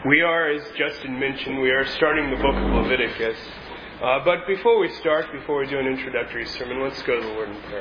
We are, as Justin mentioned, we are starting the book of Leviticus. But before we do an introductory sermon, let's go to the Lord in prayer.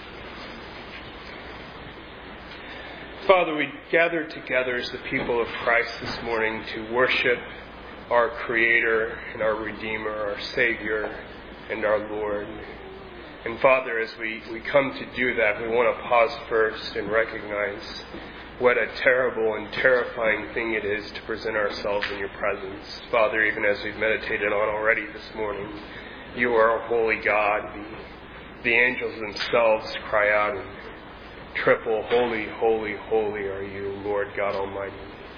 Father, we gather together as the people of Christ this morning to worship our Creator and our Redeemer, our Savior and our Lord. And Father, as we come to do that, we want to pause first and recognize what a terrible and terrifying thing it is to present ourselves in your presence. Father, even as we've meditated on already this morning, you are a holy God. The angels themselves cry out in triple, holy, holy, holy are you, Lord God Almighty.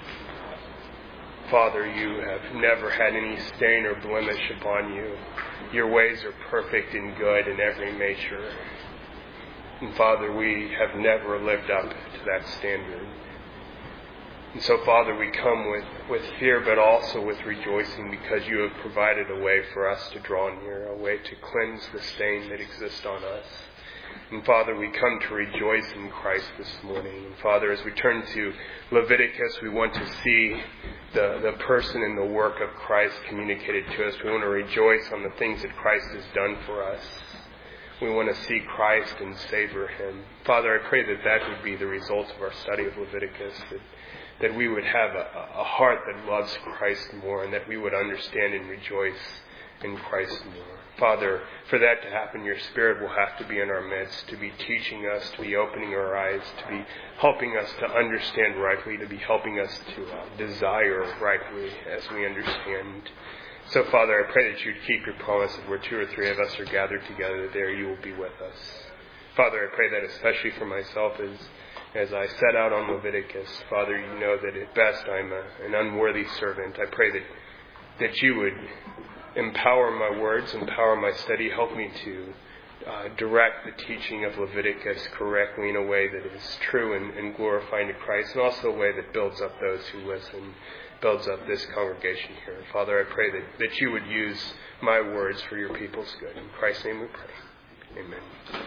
Father, you have never had any stain or blemish upon you. Your ways are perfect and good in every measure. And Father, we have never lived up to that standard. And so, Father, we come with fear, but also with rejoicing, because you have provided a way for us to draw near, a way to cleanse the stain that exists on us. And Father, we come to rejoice in Christ this morning. And Father, as we turn to Leviticus, we want to see the person and the work of Christ communicated to us. We want to rejoice on the things that Christ has done for us. We want to see Christ and savor Him. Father, I pray that would be the result of our study of Leviticus, that we would have a heart that loves Christ more, and that we would understand and rejoice in Christ more. Father, for that to happen, your Spirit will have to be in our midst, to be teaching us, to be opening our eyes, to be helping us to understand rightly, to be helping us to desire rightly as we understand. So, Father, I pray that you'd keep your promise that where two or three of us are gathered together, there you will be with us. Father, I pray that especially for myself as I set out on Leviticus. Father, you know that at best I'm an unworthy servant. I pray that you would empower my words, empower my study, help me to direct the teaching of Leviticus correctly in a way that is true and glorifying to Christ, and also a way that builds up those who listen, builds up this congregation here. Father, I pray that you would use my words for your people's good. In Christ's name we pray. Amen.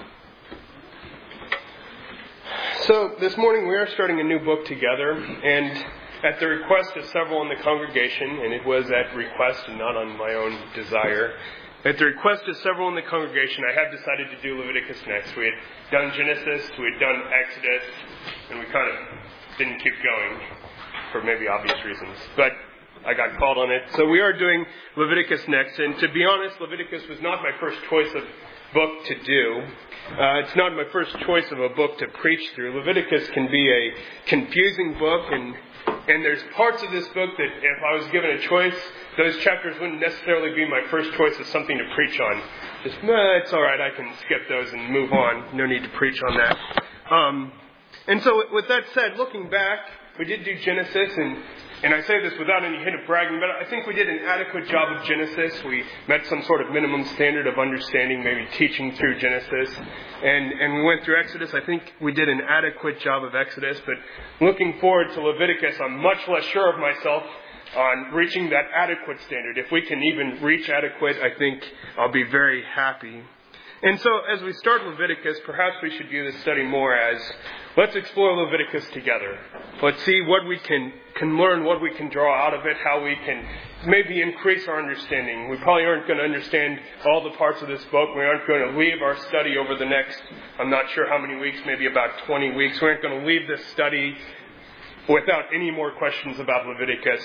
So this morning we are starting a new book together, and at the request of several in the congregation, and it was at request and not on my own desire, at the request of several in the congregation, I have decided to do Leviticus next. We had done Genesis, we had done Exodus, and we kind of didn't keep going for maybe obvious reasons. But I got called on it. So we are doing Leviticus next. And to be honest, Leviticus was not my first choice of book to do. It's not my first choice of a book to preach through. Leviticus can be a confusing book, and there's parts of this book that if I was given a choice, those chapters wouldn't necessarily be my first choice as something to preach on. Just, it's all right, I can skip those and move on. No need to preach on that. And so with that said, looking back, we did do Genesis, and I say this without any hint of bragging, but I think we did an adequate job of Genesis. We met some sort of minimum standard of understanding, maybe teaching through Genesis. And we went through Exodus. I think we did an adequate job of Exodus. But looking forward to Leviticus, I'm much less sure of myself on reaching that adequate standard. If we can even reach adequate, I think I'll be very happy. And so as we start Leviticus, perhaps we should view this study more as, let's explore Leviticus together. Let's see what we can learn, what we can draw out of it, how we can maybe increase our understanding. We probably aren't going to understand all the parts of this book. We aren't going to leave our study over the next, I'm not sure how many weeks, maybe about 20 weeks. We aren't going to leave this study without any more questions about Leviticus.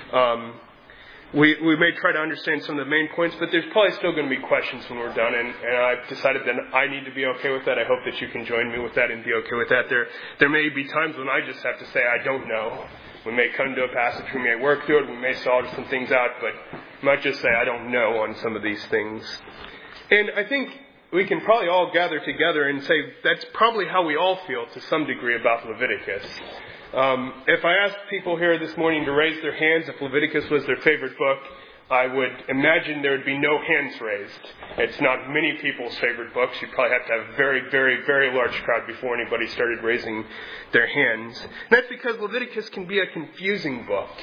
We may try to understand some of the main points, but there's probably still going to be questions when we're done, and I've decided that I need to be okay with that. I hope that you can join me with that and be okay with that. There may be times when I just have to say, I don't know. We may come to a passage, we may work through it, we may solve some things out, but I might just say, I don't know on some of these things. And I think we can probably all gather together and say that's probably how we all feel to some degree about Leviticus. If I asked people here this morning to raise their hands if Leviticus was their favorite book, I would imagine there would be no hands raised. It's not many people's favorite books. You'd probably have to have a very, very, very large crowd before anybody started raising their hands. And that's because Leviticus can be a confusing book.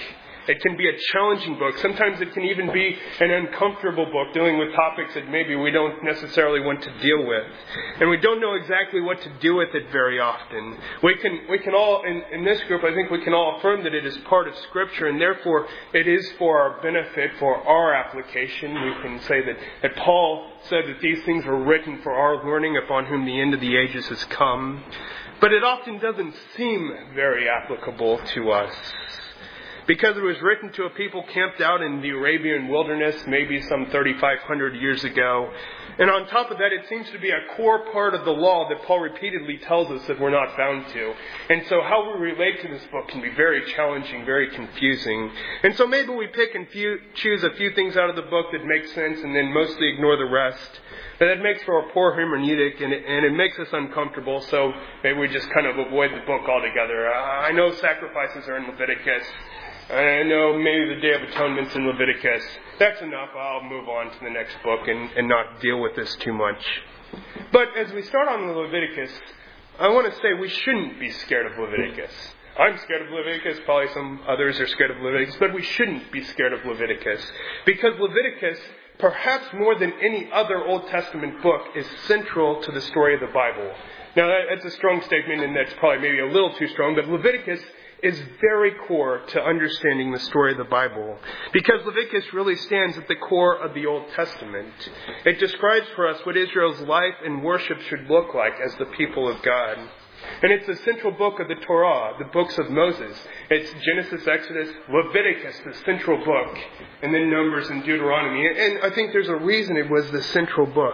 It can be a challenging book. Sometimes it can even be an uncomfortable book dealing with topics that maybe we don't necessarily want to deal with. And we don't know exactly what to do with it very often. We can all, in this group, I think we can all affirm that it is part of Scripture, and therefore it is for our benefit, for our application. We can say that Paul said that these things were written for our learning, upon whom the end of the ages has come. But it often doesn't seem very applicable to us, because it was written to a people camped out in the Arabian wilderness maybe some 3,500 years ago. And on top of that, it seems to be a core part of the law that Paul repeatedly tells us that we're not bound to. And so how we relate to this book can be very challenging, very confusing. And so maybe we pick and choose a few things out of the book that make sense and then mostly ignore the rest. But that makes for a poor hermeneutic, and it makes us uncomfortable, so maybe we just kind of avoid the book altogether. I know sacrifices are in Leviticus. I know maybe the Day of Atonement's in Leviticus. That's enough. I'll move on to the next book and not deal with this too much. But as we start on Leviticus, I want to say we shouldn't be scared of Leviticus. I'm scared of Leviticus. Probably some others are scared of Leviticus. But we shouldn't be scared of Leviticus, because Leviticus, perhaps more than any other Old Testament book, is central to the story of the Bible. Now, that's a strong statement, and that's probably maybe a little too strong, but Leviticus is very core to understanding the story of the Bible, because Leviticus really stands at the core of the Old Testament. It describes for us what Israel's life and worship should look like as the people of God. And it's the central book of the Torah, the books of Moses. It's Genesis, Exodus, Leviticus, the central book, and then Numbers and Deuteronomy. And I think there's a reason it was the central book.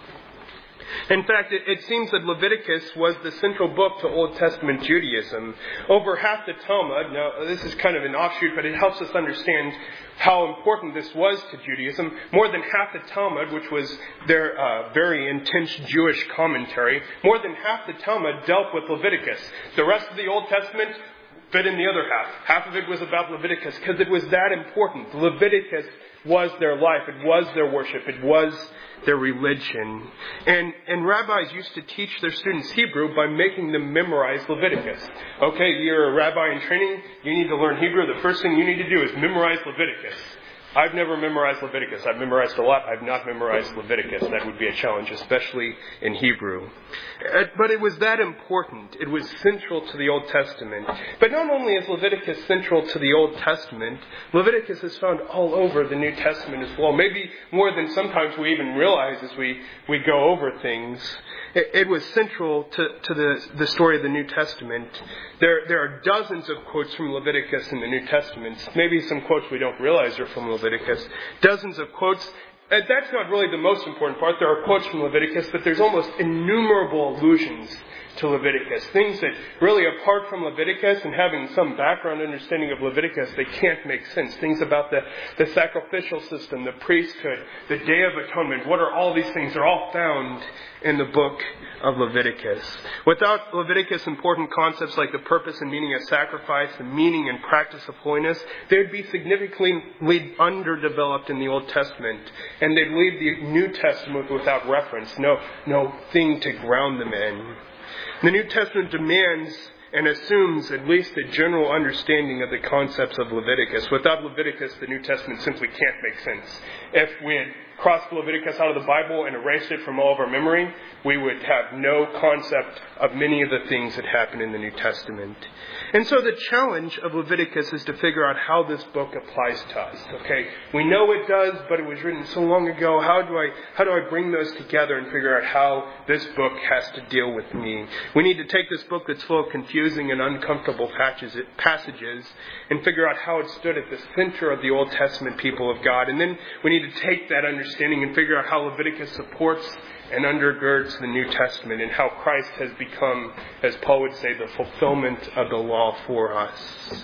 In fact, it seems that Leviticus was the central book to Old Testament Judaism. Over half the Talmud, now this is kind of an offshoot, but it helps us understand how important this was to Judaism. More than half the Talmud, which was their very intense Jewish commentary, more than half the Talmud dealt with Leviticus. The rest of the Old Testament fit in the other half. Half of it was about Leviticus, because it was that important. Leviticus was their life. It was their worship. It was their religion. And rabbis used to teach their students Hebrew by making them memorize Leviticus. Okay, you're a rabbi in training. You need to learn Hebrew. The first thing you need to do is memorize Leviticus. I've never memorized Leviticus. I've memorized a lot. I've not memorized Leviticus. That would be a challenge, especially in Hebrew. But it was that important. It was central to the Old Testament. But not only is Leviticus central to the Old Testament, Leviticus is found all over the New Testament as well. Maybe more than sometimes we even realize as we go over things. It was central to the story of the New Testament. There are dozens of quotes from Leviticus in the New Testament. Maybe some quotes we don't realize are from Leviticus. Dozens of quotes. That's not really the most important part. There are quotes from Leviticus, but there's almost innumerable allusions to Leviticus. Things that really, apart from Leviticus and having some background understanding of Leviticus, they can't make sense. Things about the sacrificial system, the priesthood, the Day of Atonement. What are all these things? They're all found in the book of Leviticus. Without Leviticus, important concepts like the purpose and meaning of sacrifice, the meaning and practice of holiness, they'd be significantly underdeveloped in the Old Testament. And they'd leave the New Testament without reference. No thing to ground them in. The New Testament demands and assumes at least a general understanding of the concepts of Leviticus. Without Leviticus, the New Testament simply can't make sense. If we had crossed Leviticus out of the Bible and erased it from all of our memory, we would have no concept of many of the things that happen in the New Testament. And so the challenge of Leviticus is to figure out how this book applies to us. Okay, we know it does, but it was written so long ago. How do I bring those together and figure out how this book has to deal with me? We need to take this book that's full of confusing and uncomfortable passages and figure out how it stood at the center of the Old Testament people of God. And then we need to take that understanding and figure out how Leviticus supports and undergirds the New Testament, and how Christ has become, as Paul would say, the fulfillment of the law for us.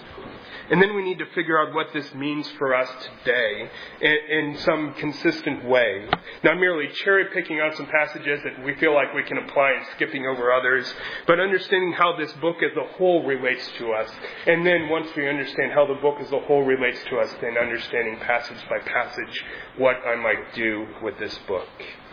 And then we need to figure out what this means for us today in some consistent way. Not merely cherry picking out some passages that we feel like we can apply and skipping over others, but understanding how this book as a whole relates to us. And then once we understand how the book as a whole relates to us, then understanding passage by passage what I might do with this book.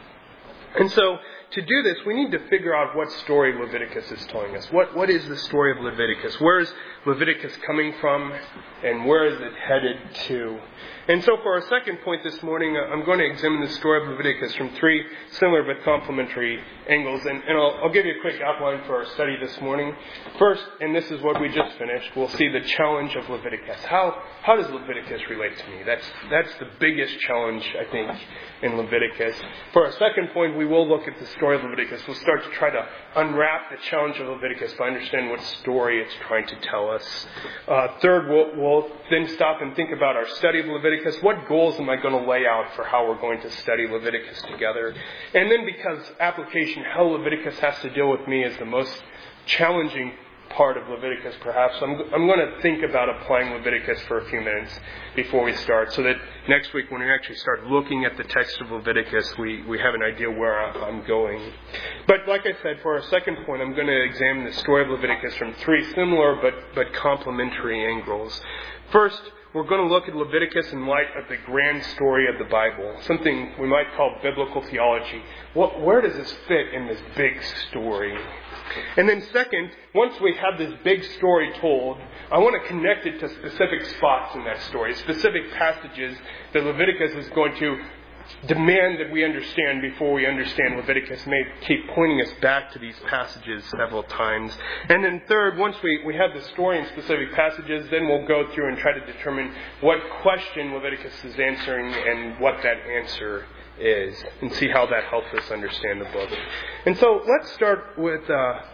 And so, to do this, we need to figure out what story Leviticus is telling us. What is the story of Leviticus? Where is Leviticus coming from, and where is it headed to? And so for our second point this morning, I'm going to examine the story of Leviticus from three similar but complementary angles. And I'll give you a quick outline for our study this morning. First, and this is what we just finished, we'll see the challenge of Leviticus. How does Leviticus relate to me? That's the biggest challenge, I think, in Leviticus. For our second point, we will look at the story of Leviticus. We'll start to try to unwrap the challenge of Leviticus by understanding what story it's trying to tell us. Third, we'll then stop and think about our study of Leviticus. What goals am I going to lay out for how we're going to study Leviticus together? And then, because application, how Leviticus has to deal with me is the most challenging part of Leviticus, perhaps, I'm going to think about applying Leviticus for a few minutes before we start, so that next week when we actually start looking at the text of Leviticus, we have an idea where I'm going. But like I said, for our second point, I'm going to examine the story of Leviticus from three similar but complementary angles. First, we're going to look at Leviticus in light of the grand story of the Bible, something we might call biblical theology. Where does this fit in this big story? And then second, once we have this big story told, I want to connect it to specific spots in that story, specific passages that Leviticus is going to demand that we understand before we understand Leviticus. May keep pointing us back to these passages several times. And then third, once we have the story in specific passages, then we'll go through and try to determine what question Leviticus is answering and what that answer is, and see how that helps us understand the book. And so let's start with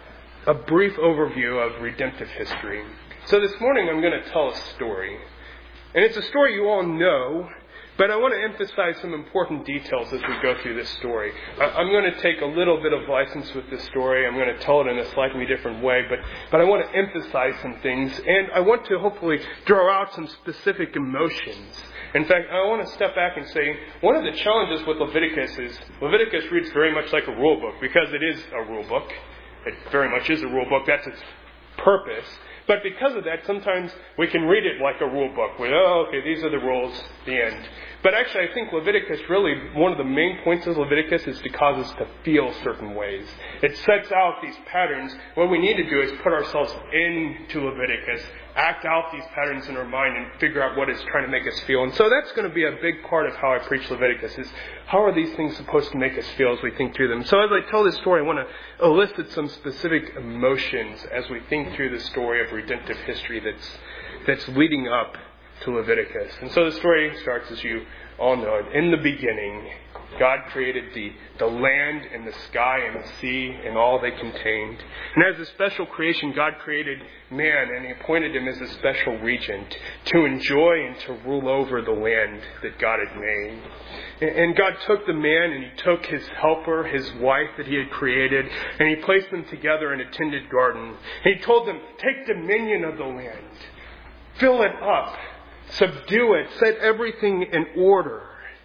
a brief overview of redemptive history. So this morning I'm going to tell a story. And it's a story you all know, but I want to emphasize some important details as we go through this story. I'm going to take a little bit of license with this story. I'm going to tell it in a slightly different way, but I want to emphasize some things, and I want to hopefully draw out some specific emotions. In fact, I want to step back and say one of the challenges with Leviticus is Leviticus reads very much like a rule book, because it is a rule book. It very much is a rule book. That's its purpose. But because of that, sometimes we can read it like a rule book with, these are the rules, the end. But actually, I think Leviticus really, one of the main points of Leviticus is to cause us to feel certain ways. It sets out these patterns. What we need to do is put ourselves into Leviticus, act out these patterns in our mind, and figure out what it's trying to make us feel. And so that's going to be a big part of how I preach Leviticus, is how are these things supposed to make us feel as we think through them. So as I tell this story, I want to elicit some specific emotions as we think through the story of redemptive history that's leading up to Leviticus. And so the story starts, as you all know it. In the beginning, God created the land and the sky and the sea and all they contained. And as a special creation, God created man, and He appointed him as a special regent to enjoy and to rule over the land that God had made. And God took the man, and He took his helper, his wife that He had created, and He placed them together in a tended garden. And He told them, take dominion of the land, fill it up, subdue it, set everything in order.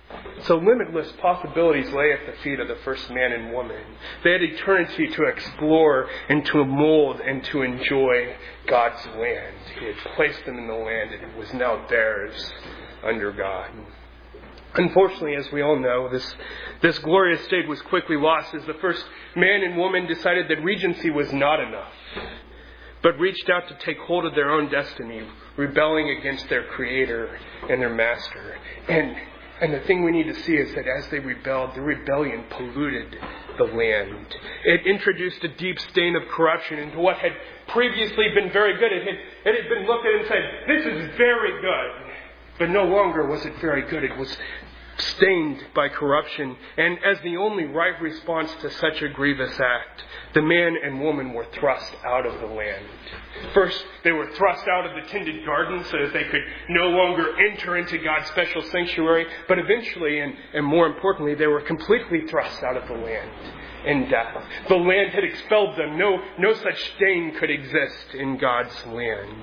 So limitless possibilities lay at the feet of the first man and woman. They had eternity to explore and to mold and to enjoy God's land. He had placed them in the land, and it was now theirs under God. Unfortunately, as we all know, this glorious state was quickly lost as the first man and woman decided that regency was not enough, but reached out to take hold of their own destiny, rebelling against their Creator and their Master. And the thing we need to see is that as they rebelled, the rebellion polluted the land. It introduced a deep stain of corruption into what had previously been very good. It had been looked at and said, this is very good. But no longer was it very good. It was stained by corruption. And as the only right response to such a grievous act, the man and woman were thrust out of the land. First, they were thrust out of the tended garden so that they could no longer enter into God's special sanctuary. But eventually, and more importantly, they were completely thrust out of the land in death. The land had expelled them. No such stain could exist in God's land.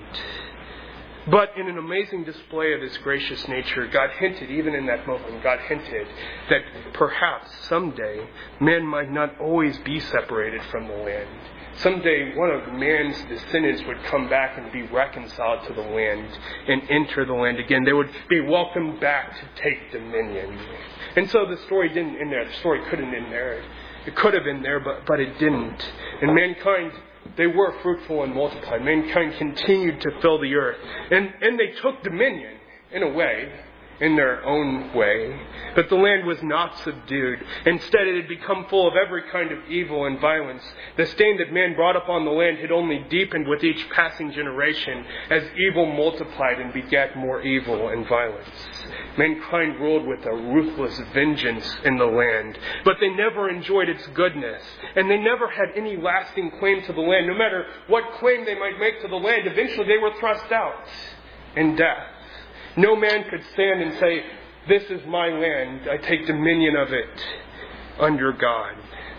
But in an amazing display of His gracious nature, God hinted, even in that moment, God hinted that perhaps someday men might not always be separated from the land. Someday one of man's descendants would come back and be reconciled to the land and enter the land again. They would be welcomed back to take dominion. And so the story didn't end there. The story couldn't end there. It could have been there, but it didn't. And mankind they were fruitful and multiplied. Mankind continued to fill the earth. And they took dominion, in a way, in their own way. But the land was not subdued. Instead, it had become full of every kind of evil and violence. The stain that man brought upon the land had only deepened with each passing generation as evil multiplied and begat more evil and violence. Mankind ruled with a ruthless vengeance in the land. But they never enjoyed its goodness. And they never had any lasting claim to the land. No matter what claim they might make to the land, eventually they were thrust out in death. No man could stand and say, "This is my land. I take dominion of it under God."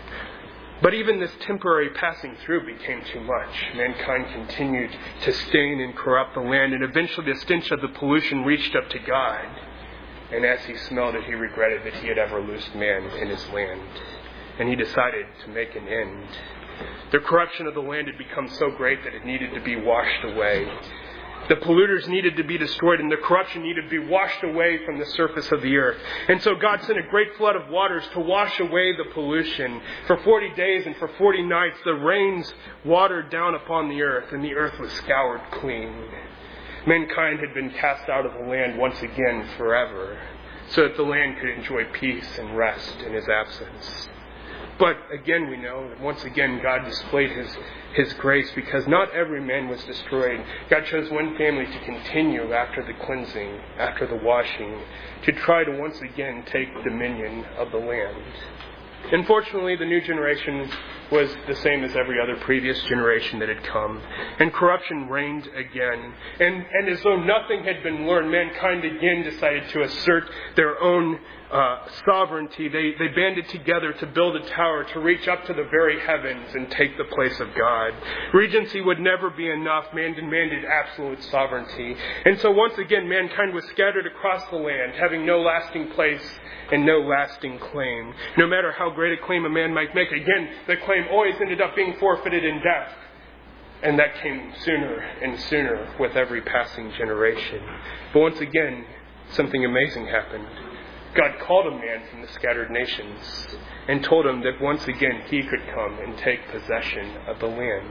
But even this temporary passing through became too much. Mankind continued to stain and corrupt the land, and eventually the stench of the pollution reached up to God. And as he smelled it, he regretted that he had ever loosed man in his land. And he decided to make an end. The corruption of the land had become so great that it needed to be washed away. The polluters needed to be destroyed, and the corruption needed to be washed away from the surface of the earth. And so God sent a great flood of waters to wash away the pollution. For 40 days and for 40 nights, the rains watered down upon the earth, and the earth was scoured clean. Mankind had been cast out of the land once again forever, so that the land could enjoy peace and rest in his absence. But again, we know that once again God displayed His grace, because not every man was destroyed. God chose one family to continue after the cleansing, after the washing, to try to once again take dominion of the land. Unfortunately, the new generation was the same as every other previous generation that had come. And corruption reigned again. And as though nothing had been learned, mankind again decided to assert their own sovereignty. They banded together to build a tower to reach up to the very heavens and take the place of God. Regency would never be enough. Man demanded absolute sovereignty. And so once again, mankind was scattered across the land, having no lasting place and no lasting claim. No matter how great a claim a man might make, again, the claim always ended up being forfeited in death. And that came sooner and sooner with every passing generation. But once again, something amazing happened. God called a man from the scattered nations and told him that once again he could come and take possession of the land.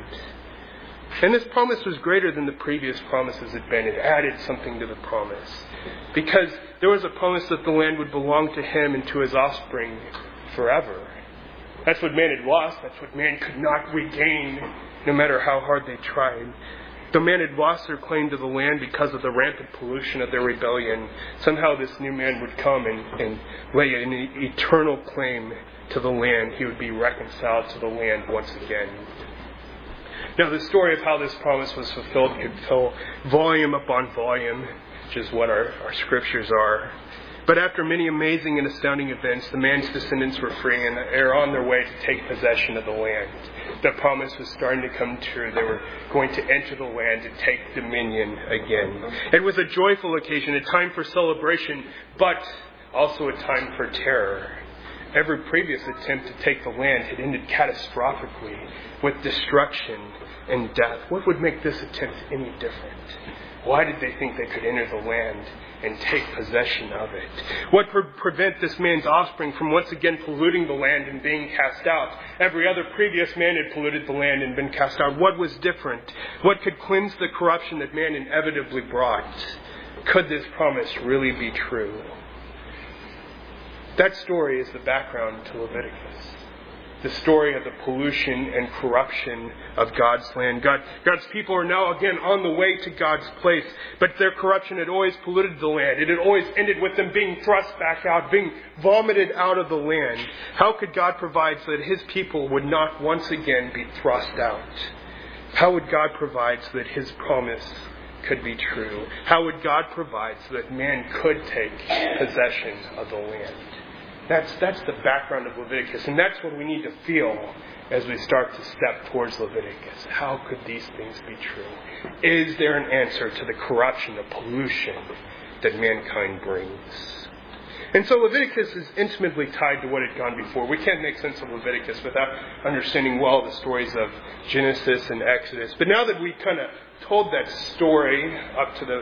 And this promise was greater than the previous promises had been. It added something to the promise. Because there was a promise that the land would belong to him and to his offspring forever. That's what man had lost. That's what man could not regain, no matter how hard they tried. The man had lost their claim to the land because of the rampant pollution of their rebellion. Somehow this new man would come and lay an eternal claim to the land. He would be reconciled to the land once again. Now, the story of how this promise was fulfilled could fill volume upon volume, which is what our scriptures are. But after many amazing and astounding events, the man's descendants were free and are on their way to take possession of the land. The promise was starting to come true. They were going to enter the land and take dominion again. It was a joyful occasion, a time for celebration, but also a time for terror. Every previous attempt to take the land had ended catastrophically with destruction and death. What would make this attempt any different? Why did they think they could enter the land and take possession of it? What would prevent this man's offspring from once again polluting the land and being cast out? Every other previous man had polluted the land and been cast out. What was different? What could cleanse the corruption that man inevitably brought? Could this promise really be true? That story is the background to Leviticus. The story of the pollution and corruption of God's land. God's people are now again on the way to God's place, but their corruption had always polluted the land. It had always ended with them being thrust back out, being vomited out of the land. How could God provide so that His people would not once again be thrust out? How would God provide so that His promise could be true? How would God provide so that man could take possession of the land? That's the background of Leviticus, and that's what we need to feel as we start to step towards Leviticus. How could these things be true? Is there an answer to the corruption, the pollution that mankind brings? And so Leviticus is intimately tied to what had gone before. We can't make sense of Leviticus without understanding well the stories of Genesis and Exodus. But now that we kind of told that story up to the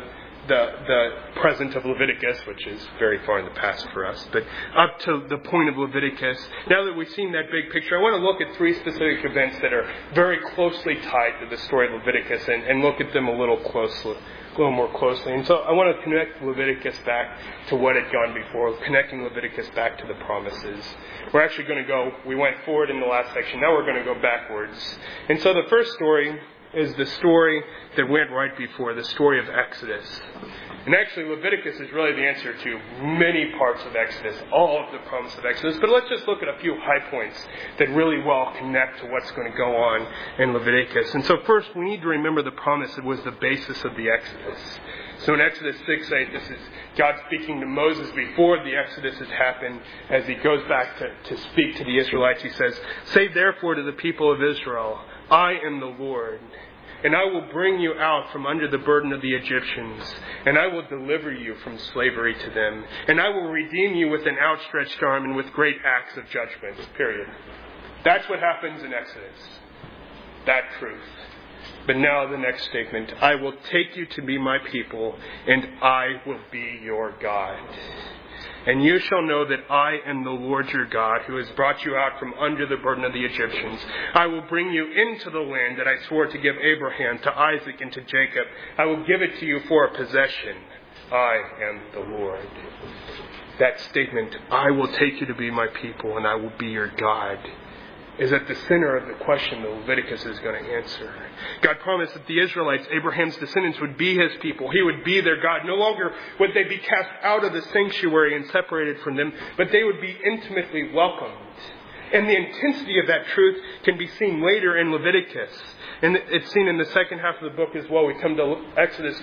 the present of Leviticus, which is very far in the past for us, but up to the point of Leviticus. Now that we've seen that big picture, I want to look at three specific events that are very closely tied to the story of Leviticus and look at them a little more closely. And so I want to connect Leviticus back to what had gone before, connecting Leviticus back to the promises. We're actually going to we went forward in the last section, now we're going to go backwards. And so the first story is the story that went right before, the story of Exodus. And actually, Leviticus is really the answer to many parts of Exodus, all of the promise of Exodus. But let's just look at a few high points that really well connect to what's going to go on in Leviticus. And so first, we need to remember the promise that was the basis of the Exodus. So in Exodus 6:8, this is God speaking to Moses before the Exodus has happened. As he goes back to speak to the Israelites, he says, "Say therefore to the people of Israel, I am the Lord. And I will bring you out from under the burden of the Egyptians, and I will deliver you from slavery to them. And I will redeem you with an outstretched arm and with great acts of judgment." Period. That's what happens in Exodus. That truth. But now the next statement. "I will take you to be my people, and I will be your God. And you shall know that I am the Lord your God, who has brought you out from under the burden of the Egyptians. I will bring you into the land that I swore to give Abraham, to Isaac, and to Jacob. I will give it to you for a possession. I am the Lord." That statement, "I will take you to be my people, and I will be your God," is at the center of the question that Leviticus is going to answer. God promised that the Israelites, Abraham's descendants, would be his people. He would be their God. No longer would they be cast out of the sanctuary and separated from them, but they would be intimately welcomed. And the intensity of that truth can be seen later in Leviticus. And it's seen in the second half of the book as well. We come to Exodus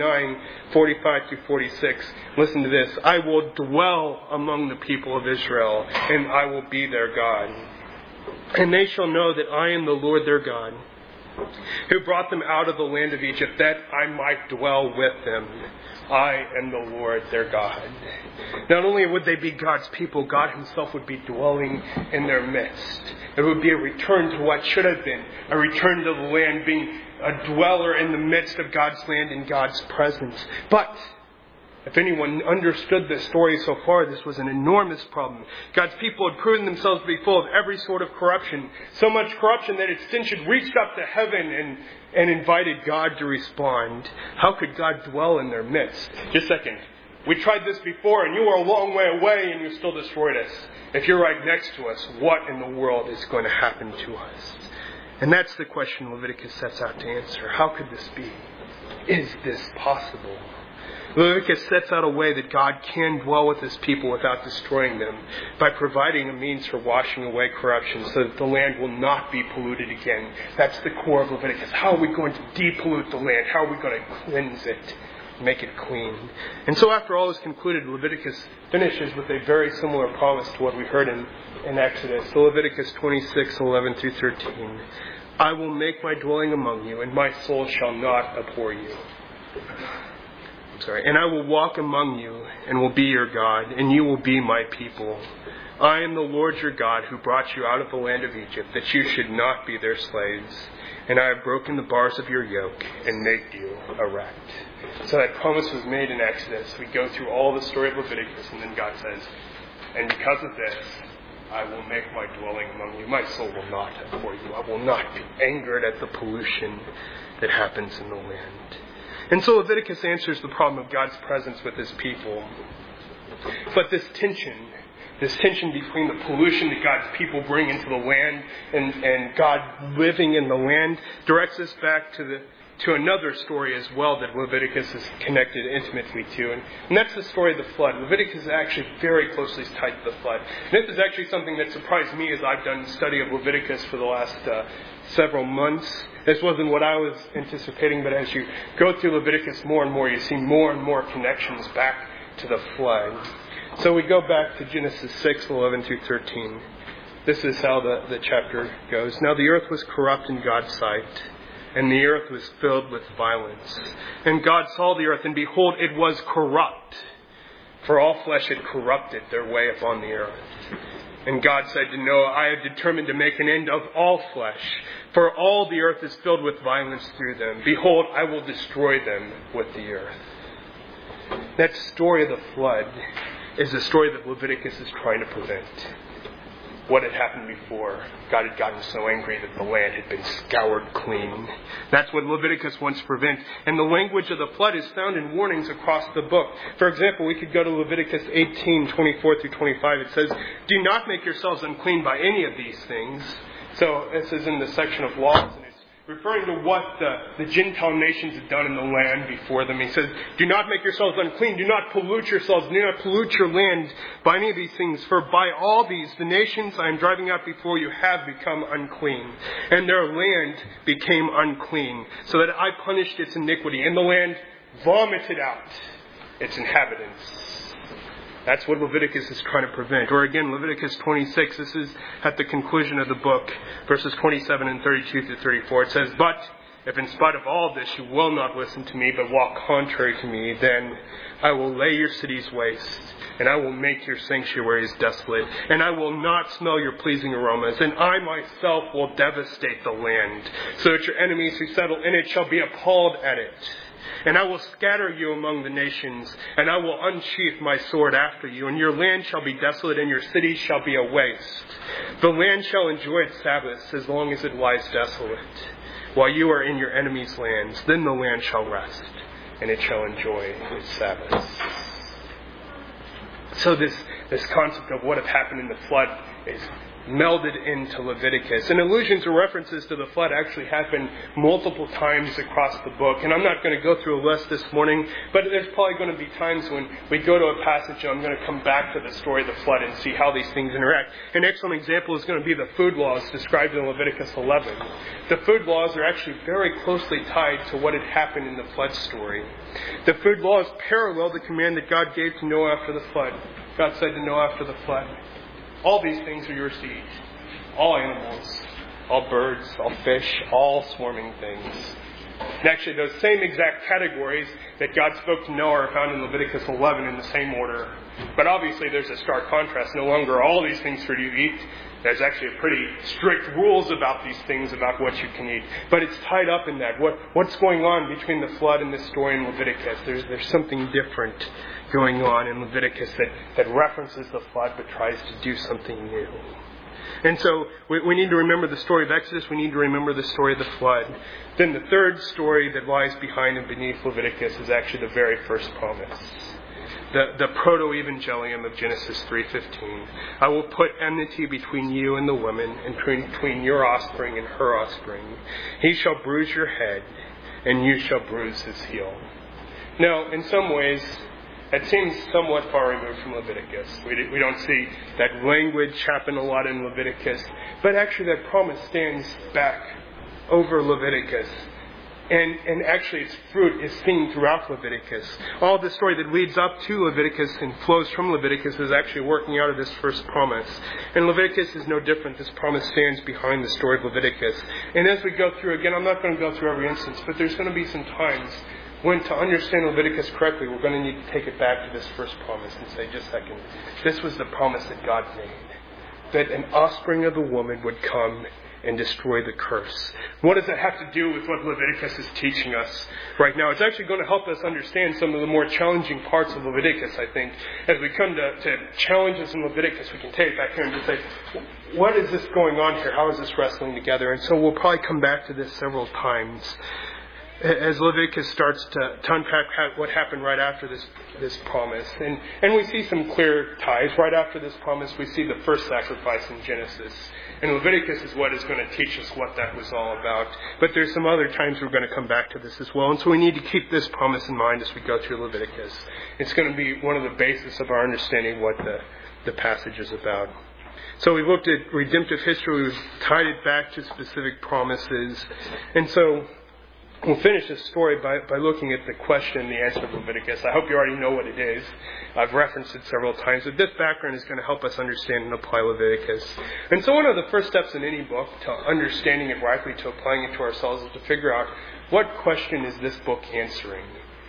29:45-46. Listen to this. "I will dwell among the people of Israel, and I will be their God. And they shall know that I am the Lord their God, who brought them out of the land of Egypt, that I might dwell with them. I am the Lord their God." Not only would they be God's people, God himself would be dwelling in their midst. It would be a return to what should have been, a return to the land, being a dweller in the midst of God's land in God's presence. But if anyone understood this story so far, this was an enormous problem. God's people had proven themselves to be full of every sort of corruption. So much corruption that its stench had reached up to heaven and invited God to respond. How could God dwell in their midst? Just a second. We tried this before and you were a long way away and you still destroyed us. If you're right next to us, what in the world is going to happen to us? And that's the question Leviticus sets out to answer. How could this be? Is this possible? Leviticus sets out a way that God can dwell with his people without destroying them by providing a means for washing away corruption so that the land will not be polluted again. That's the core of Leviticus. How are we going to depollute the land? How are we going to cleanse it, make it clean? And so after all is concluded, Leviticus finishes with a very similar promise to what we heard in Exodus. So Leviticus 26:11-13. "I will make my dwelling among you, and my soul shall not abhor you. And I will walk among you and will be your God, and you will be my people. I am the Lord your God who brought you out of the land of Egypt, that you should not be their slaves. And I have broken the bars of your yoke and made you erect." So that promise was made in Exodus. We go through all the story of Leviticus, and then God says, "And because of this, I will make my dwelling among you. My soul will not abhor you. I will not be angered at the pollution that happens in the land." And so Leviticus answers the problem of God's presence with his people. But this tension between the pollution that God's people bring into the land and God living in the land directs us back to another story as well that Leviticus is connected intimately to. And that's the story of the flood. Leviticus is actually very closely tied to the flood. And this is actually something that surprised me as I've done study of Leviticus for the last several months. This wasn't what I was anticipating, but as you go through Leviticus more and more, you see more and more connections back to the flood. So we go back to Genesis 6:11-13. This is how the chapter goes. "Now the earth was corrupt in God's sight, and the earth was filled with violence. And God saw the earth, and behold, it was corrupt, for all flesh had corrupted their way upon the earth. And God said to Noah, I have determined to make an end of all flesh, for all the earth is filled with violence through them. Behold, I will destroy them with the earth." That story of the flood is the story that Leviticus is trying to prevent. What had happened before? God had gotten so angry that the land had been scoured clean. That's what Leviticus wants to prevent. And the language of the flood is found in warnings across the book. For example, we could go to Leviticus 18:24 through 25. It says, "Do not make yourselves unclean by any of these things." So this is in the section of laws, and it's referring to what the Gentile nations had done in the land before them. He says, "Do not make yourselves unclean. Do not pollute yourselves. Do not pollute your land by any of these things. For by all these, the nations I am driving out before you have become unclean. And their land became unclean, so that I punished its iniquity. And the land vomited out its inhabitants." That's what Leviticus is trying to prevent. Or again, Leviticus 26, this is at the conclusion of the book, verses 27 and 32 through 34. It says, "But if in spite of all this you will not listen to me, but walk contrary to me, then I will lay your cities waste, and I will make your sanctuaries desolate, and I will not smell your pleasing aromas, and I myself will devastate the land, so that your enemies who settle in it shall be appalled at it. And I will scatter you among the nations, and I will unsheath my sword after you, and your land shall be desolate, and your cities shall be a waste. The land shall enjoy its Sabbaths as long as it lies desolate, while you are in your enemies' lands. Then the land shall rest, and it shall enjoy its Sabbaths." So this concept of what had happened in the flood is melded into Leviticus. And allusions or references to the flood actually happen multiple times across the book. And I'm not going to go through a list this morning, but there's probably going to be times when we go to a passage and I'm going to come back to the story of the flood and see how these things interact. An excellent example is going to be the food laws described in Leviticus 11. The food laws are actually very closely tied to what had happened in the flood story. The food laws parallel the command that God gave to Noah after the flood. God said to Noah after the flood, "All these things are yours to eat. All animals, all birds, all fish, all swarming things." And actually, those same exact categories that God spoke to Noah are found in Leviticus 11 in the same order. But obviously, there's a stark contrast. No longer are all these things for you to eat. There's actually a pretty strict rules about these things, about what you can eat. But it's tied up in that. What's going on between the flood and this story in Leviticus? There's something different going on in Leviticus that references the flood but tries to do something new. And so we need to remember the story of Exodus. We need to remember the story of the flood. Then the third story that lies behind and beneath Leviticus is actually the very first promise. The proto-evangelium of Genesis 3:15. "I will put enmity between you and the woman, and between your offspring and her offspring. He shall bruise your head, and you shall bruise his heel." Now, in some ways, it seems somewhat far removed from Leviticus. We don't see that language happen a lot in Leviticus. But actually that promise stands back over Leviticus. And actually its fruit is seen throughout Leviticus. All the story that leads up to Leviticus and flows from Leviticus is actually working out of this first promise. And Leviticus is no different. This promise stands behind the story of Leviticus. And as we go through, again, I'm not going to go through every instance, but there's going to be some times when, to understand Leviticus correctly, we're going to need to take it back to this first promise and say, just a second, this was the promise that God made, that an offspring of the woman would come and destroy the curse. What does that have to do with what Leviticus is teaching us right now? It's actually going to help us understand some of the more challenging parts of Leviticus, I think. As we come to challenges in Leviticus, we can take it back here and just say, what is this going on here? How is this wrestling together? And so we'll probably come back to this several times as Leviticus starts to unpack what happened right after this promise. And we see some clear ties. Right after this promise, we see the first sacrifice in Genesis. And Leviticus is what is going to teach us what that was all about. But there's some other times we're going to come back to this as well. And so we need to keep this promise in mind as we go through Leviticus. It's going to be one of the basis of our understanding what the passage is about. So we've looked at redemptive history. We've tied it back to specific promises. And so we'll finish this story by looking at the question and the answer of Leviticus. I hope you already know what it is. I've referenced it several times. But this background is going to help us understand and apply Leviticus. And so one of the first steps in any book to understanding it rightly, to applying it to ourselves, is to figure out what question is this book answering?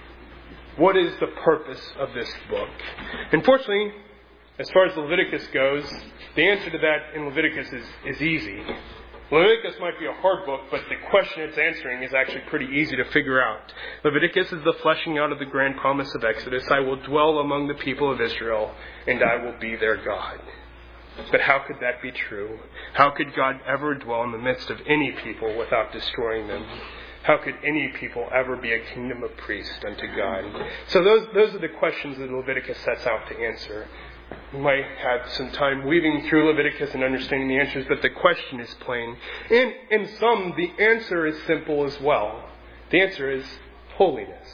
What is the purpose of this book? Unfortunately, as far as Leviticus goes, the answer to that in Leviticus is easy. Leviticus might be a hard book, but the question it's answering is actually pretty easy to figure out. Leviticus is the fleshing out of the grand promise of Exodus. I will dwell among the people of Israel, and I will be their God. But how could that be true? How could God ever dwell in the midst of any people without destroying them? How could any people ever be a kingdom of priests unto God? So those are the questions that Leviticus sets out to answer. We might have some time weaving through Leviticus and understanding the answers, but the question is plain. And in some, the answer is simple as well. The answer is holiness.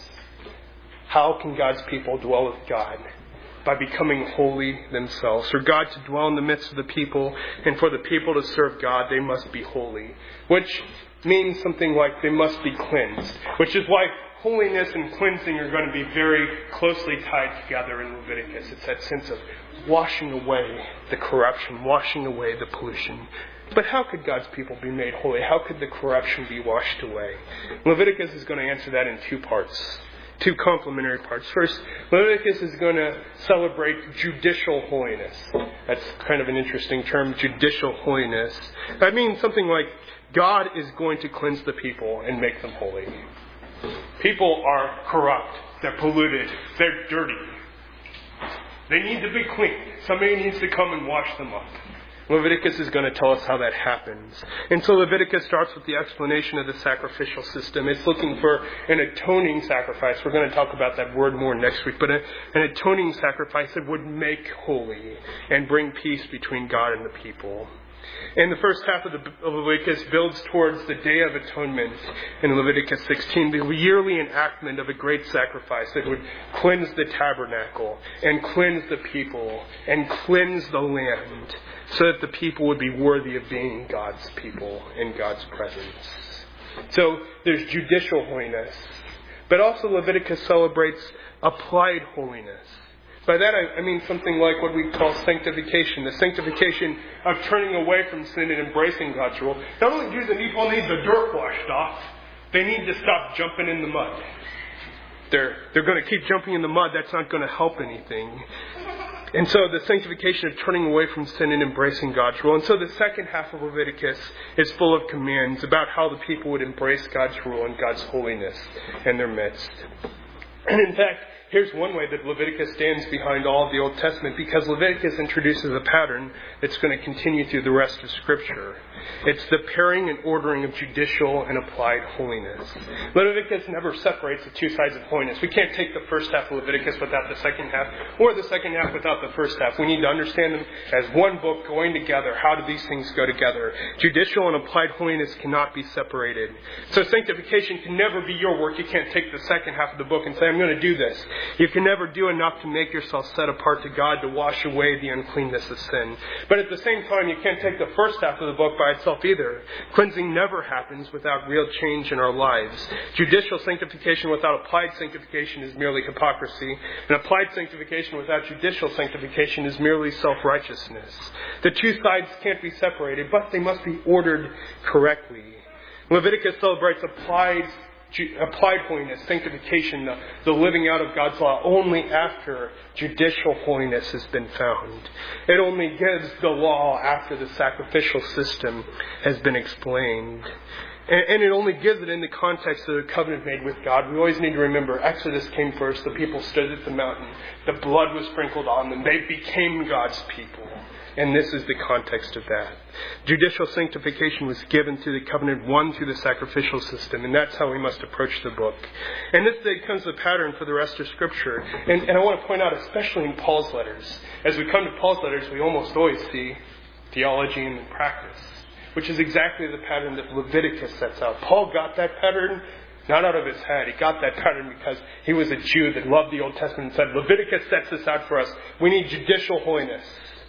How can God's people dwell with God? By becoming holy themselves. For God to dwell in the midst of the people, and for the people to serve God, they must be holy. Which means something like they must be cleansed. Which is why holiness and cleansing are going to be very closely tied together in Leviticus. It's that sense of washing away the corruption, washing away the pollution. But how could God's people be made holy? How could the corruption be washed away? Leviticus is going to answer that in two parts. Two complementary parts. First, Leviticus is going to celebrate judicial holiness. That's kind of an interesting term, judicial holiness. That means something like God is going to cleanse the people and make them holy. People are corrupt. They're polluted. They're dirty. They need to be cleaned. Somebody needs to come and wash them up. Leviticus is going to tell us how that happens. And so Leviticus starts with the explanation of the sacrificial system. It's looking for an atoning sacrifice. We're going to talk about that word more next week. But an atoning sacrifice that would make holy and bring peace between God and the people. And the first half of Leviticus builds towards the Day of Atonement in Leviticus 16, the yearly enactment of a great sacrifice that would cleanse the tabernacle and cleanse the people and cleanse the land so that the people would be worthy of being God's people in God's presence. So there's judicial holiness, but also Leviticus celebrates applied holiness. By that I mean something like what we call sanctification. The sanctification of turning away from sin and embracing God's rule. Not only do the people need the dirt washed off, they need to stop jumping in the mud. They're going to keep jumping in the mud. That's not going to help anything. And so the sanctification of turning away from sin and embracing God's rule. And so the second half of Leviticus is full of commands about how the people would embrace God's rule and God's holiness in their midst. And in fact, here's one way that Leviticus stands behind all of the Old Testament, because Leviticus introduces a pattern that's going to continue through the rest of Scripture. It's the pairing and ordering of judicial and applied holiness. Leviticus never separates the two sides of holiness. We can't take the first half of Leviticus without the second half, or the second half without the first half. We need to understand them as one book going together. How do these things go together? Judicial and applied holiness cannot be separated. So sanctification can never be your work. You can't take the second half of the book and say, I'm going to do this. You can never do enough to make yourself set apart to God to wash away the uncleanness of sin. But at the same time, you can't take the first half of the book by itself either. Cleansing never happens without real change in our lives. Judicial sanctification without applied sanctification is merely hypocrisy. And applied sanctification without judicial sanctification is merely self-righteousness. The two sides can't be separated, but they must be ordered correctly. Leviticus celebrates applied holiness, sanctification, the living out of God's law, only after judicial holiness has been found. It only gives the law after the sacrificial system has been explained. And it only gives it in the context of the covenant made with God. We always need to remember, Exodus came first. The people stood at the mountain. The blood was sprinkled on them. They became God's people. And this is the context of that. Judicial sanctification was given through the covenant, one through the sacrificial system. And that's how we must approach the book. And this becomes the pattern for the rest of Scripture. And I want to point out, especially in Paul's letters. As we come to Paul's letters, we almost always see theology and practice, which is exactly the pattern that Leviticus sets out. Paul got that pattern not out of his head. He got that pattern because he was a Jew that loved the Old Testament and said, Leviticus sets this out for us. We need judicial holiness.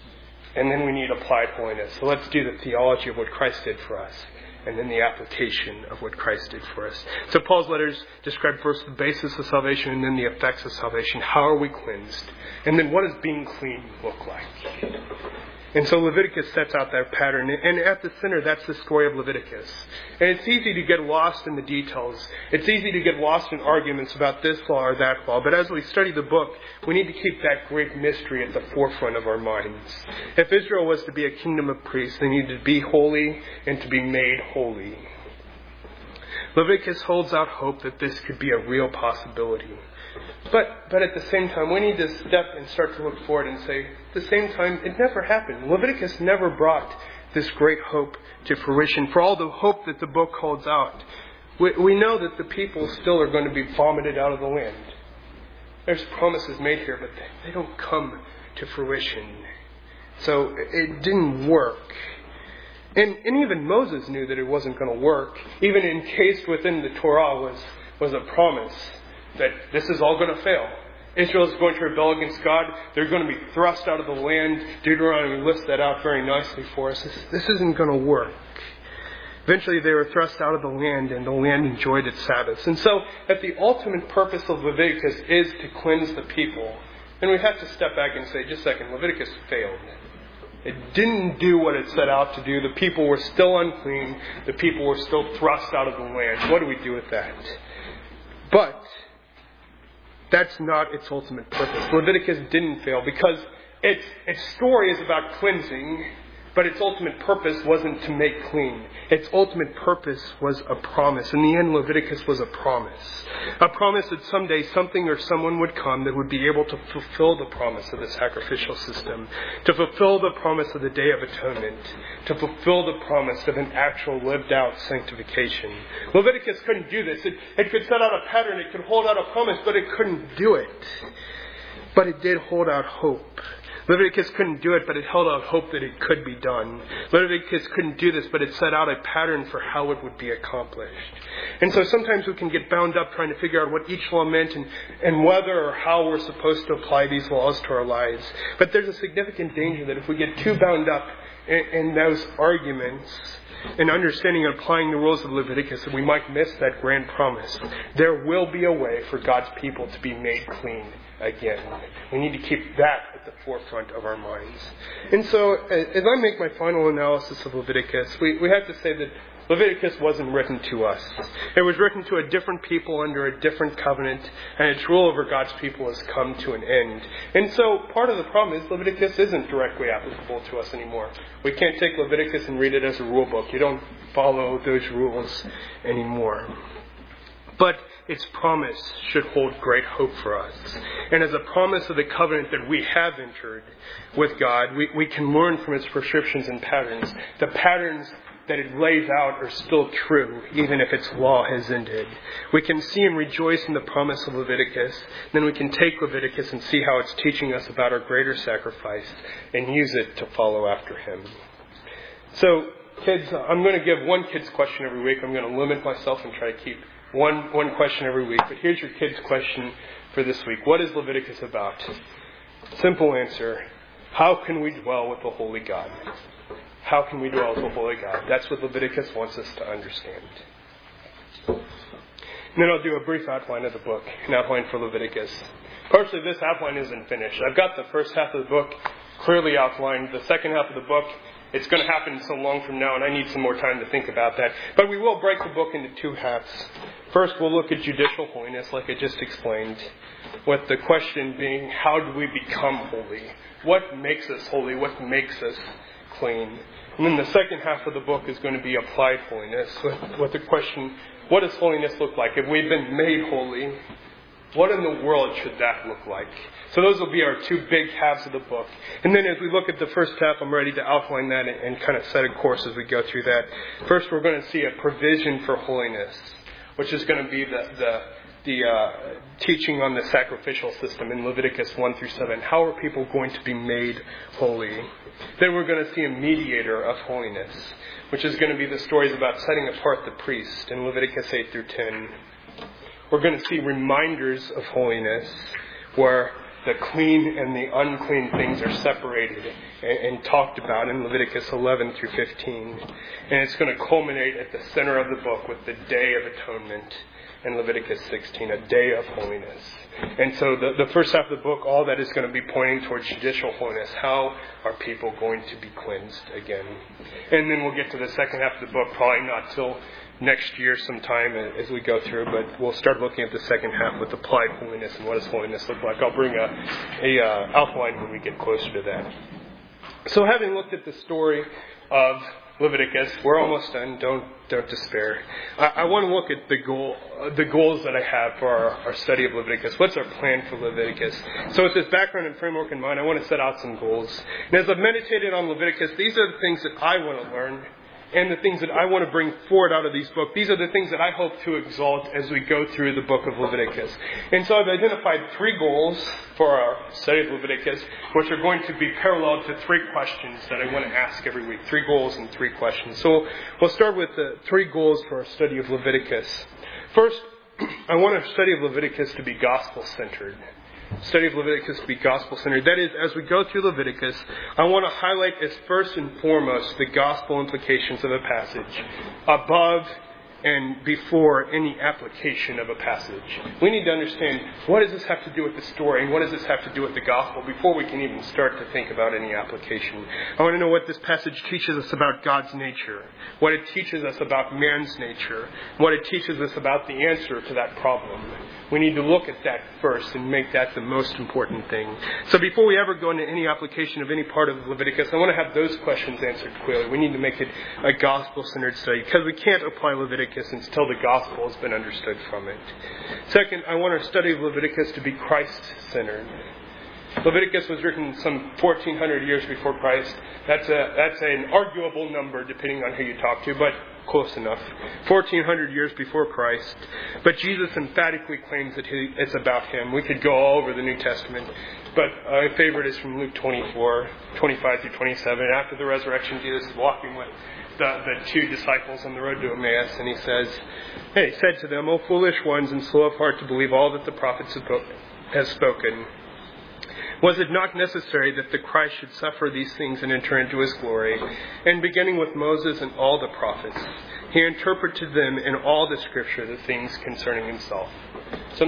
And then we need applied holiness. So let's do the theology of what Christ did for us. And then the application of what Christ did for us. So Paul's letters describe first the basis of salvation and then the effects of salvation. How are we cleansed? And then what does being clean look like? And so Leviticus sets out that pattern. And at the center, that's the story of Leviticus. And it's easy to get lost in the details. It's easy to get lost in arguments about this law or that law. But as we study the book, we need to keep that great mystery at the forefront of our minds. If Israel was to be a kingdom of priests, they needed to be holy and to be made holy. Leviticus holds out hope that this could be a real possibility. But at the same time, we need to step and start to look forward and say, at the same time, it never happened. Leviticus never brought this great hope to fruition. For all the hope that the book holds out, we know that the people still are going to be vomited out of the land. There's promises made here, but they don't come to fruition. So it didn't work. And even Moses knew that it wasn't going to work. Even encased within the Torah was a promise that this is all going to fail. Israel is going to rebel against God. They're going to be thrust out of the land. Deuteronomy lists that out very nicely for us. This isn't going to work. Eventually they were thrust out of the land, and the land enjoyed its Sabbaths. And so, if the ultimate purpose of Leviticus is to cleanse the people, then we have to step back and say, just a second, Leviticus failed. It didn't do what it set out to do. The people were still unclean. The people were still thrust out of the land. What do we do with that? But that's not its ultimate purpose. Leviticus didn't fail because its story is about cleansing, but its ultimate purpose wasn't to make clean. Its ultimate purpose was a promise. In the end, Leviticus was a promise. A promise that someday something or someone would come that would be able to fulfill the promise of the sacrificial system, to fulfill the promise of the Day of Atonement, to fulfill the promise of an actual lived-out sanctification. Leviticus couldn't do this. It could set out a pattern, it could hold out a promise, but it couldn't do it. But it did hold out hope. Leviticus couldn't do it, but it held out hope that it could be done. Leviticus couldn't do this, but it set out a pattern for how it would be accomplished. And so sometimes we can get bound up trying to figure out what each law meant and whether or how we're supposed to apply these laws to our lives. But there's a significant danger that if we get too bound up in those arguments and understanding and applying the rules of Leviticus, that we might miss that grand promise. There will be a way for God's people to be made clean again. We need to keep that at the forefront of our minds. And so, as I make my final analysis of Leviticus, we have to say that Leviticus wasn't written to us. It was written to a different people under a different covenant, and its rule over God's people has come to an end. And so part of the problem is Leviticus isn't directly applicable to us anymore. We can't take Leviticus and read it as a rule book. You don't follow those rules anymore. But its promise should hold great hope for us. And as a promise of the covenant that we have entered with God, we can learn from its prescriptions and patterns. The patterns that it lays out are still true, even if its law has ended. We can see and rejoice in the promise of Leviticus. Then we can take Leviticus and see how it's teaching us about our greater sacrifice and use it to follow after Him. So, kids, I'm going to give one kid's question every week. I'm going to limit myself and try to keep one question every week. But here's your kid's question for this week. What is Leviticus about? Simple answer. How can we dwell with the Holy God? How can we dwell with the Holy God? That's what Leviticus wants us to understand. And then I'll do a brief outline of the book, an outline for Leviticus. Partially, this outline isn't finished. I've got the first half of the book clearly outlined. The second half of the book, it's going to happen so long from now, and I need some more time to think about that. But we will break the book into two halves. First, we'll look at judicial holiness, like I just explained, with the question being, how do we become holy? What makes us holy? What makes us clean? And then the second half of the book is going to be applied holiness, with the question, what does holiness look like? If we've been made holy, what in the world should that look like? So those will be our two big halves of the book. And then as we look at the first half, I'm ready to outline that and kind of set a course as we go through that. First, we're going to see a provision for holiness, which is going to be the teaching on the sacrificial system in Leviticus 1 through 7. How are people going to be made holy? Then we're going to see a mediator of holiness, which is going to be the stories about setting apart the priest in Leviticus 8 through 10. We're going to see reminders of holiness, where the clean and the unclean things are separated and talked about in Leviticus 11 through 15. And it's going to culminate at the center of the book with the Day of Atonement, and Leviticus 16, a day of holiness. And so the first half of the book, all that is going to be pointing towards judicial holiness. How are people going to be cleansed again? And then we'll get to the second half of the book, probably not till next year sometime as we go through, but we'll start looking at the second half with applied holiness and what does holiness look like. I'll bring a outline when we get closer to that. So having looked at the story of Leviticus, we're almost done. Don't despair. I want to look at the goals that I have for our study of Leviticus. What's our plan for Leviticus? So with this background and framework in mind, I want to set out some goals. And as I've meditated on Leviticus, these are the things that I want to learn and the things that I want to bring forward out of these books. These are the things that I hope to exalt as we go through the book of Leviticus. And so I've identified 3 goals for our study of Leviticus, which are going to be parallel to 3 questions that I want to ask every week. 3 goals and 3 questions. So we'll start with the 3 goals for our study of Leviticus. First, I want our study of Leviticus to be gospel-centered. Study of Leviticus to be gospel-centered. That is, as we go through Leviticus, I want to highlight as first and foremost the gospel implications of a passage above and before any application of a passage. We need to understand, what does this have to do with the story and what does this have to do with the gospel before we can even start to think about any application. I want to know what this passage teaches us about God's nature, what it teaches us about man's nature, what it teaches us about the answer to that problem. We need to look at that first and make that the most important thing. So before we ever go into any application of any part of Leviticus, I want to have those questions answered clearly. We need to make it a gospel-centered study because we can't apply Leviticus until the gospel has been understood from it. Second, I want our study of Leviticus to be Christ-centered. Leviticus was written some 1,400 years before Christ. That's an arguable number depending on who you talk to, but close enough. 1,400 years before Christ. But Jesus emphatically claims that it's about Him. We could go all over the New Testament, but my favorite is from Luke 24, 25 through 27. After the resurrection, Jesus is walking with the 2 disciples on the road to Emmaus, and He said to them, "O foolish ones, and slow of heart to believe all that the prophets have spoken. Was it not necessary that the Christ should suffer these things and enter into His glory? And beginning with Moses and all the prophets, He interpreted to them in all the Scripture the things concerning Himself." So